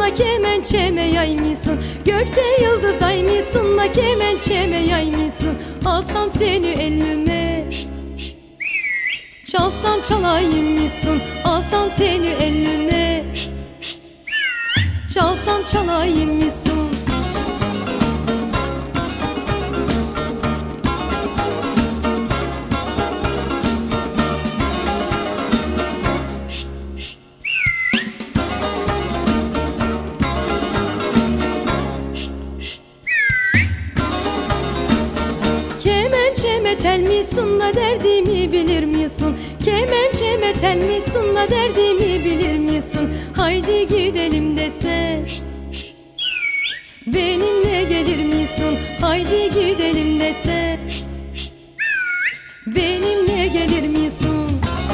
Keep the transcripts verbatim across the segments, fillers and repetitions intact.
da kemençeme yaymışsın. Gökte yıldız aymışsın da kemençeme yaymışsın. Alsam seni elime, çalsam çalayım mısın? Alsam seni elime, çalsam çalayım mısın? Kemençeme tel misin da derdimi bilir misin? Kemençeme tel misin da derdimi bilir misin? Haydi gidelim dese, benimle gelir misin? Haydi gidelim dese, benimle gelir misin?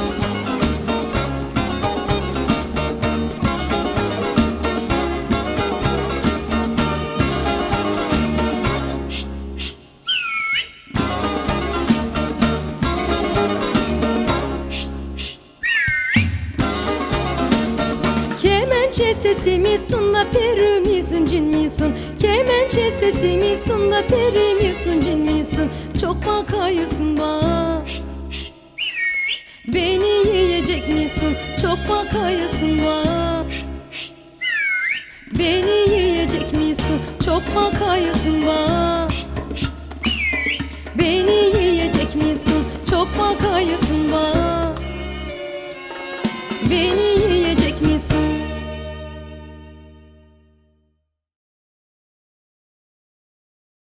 Kemençe sesi misin da peri misin cin misin? Kemençe sesi misin da peri misin cin misin? Çok bakayısın bak, beni yiyecek misin? Çok bakayısın bak, beni yiyecek misin? Çok bakayısın bak, beni yiyecek misin? Çok bakayısın bak, beni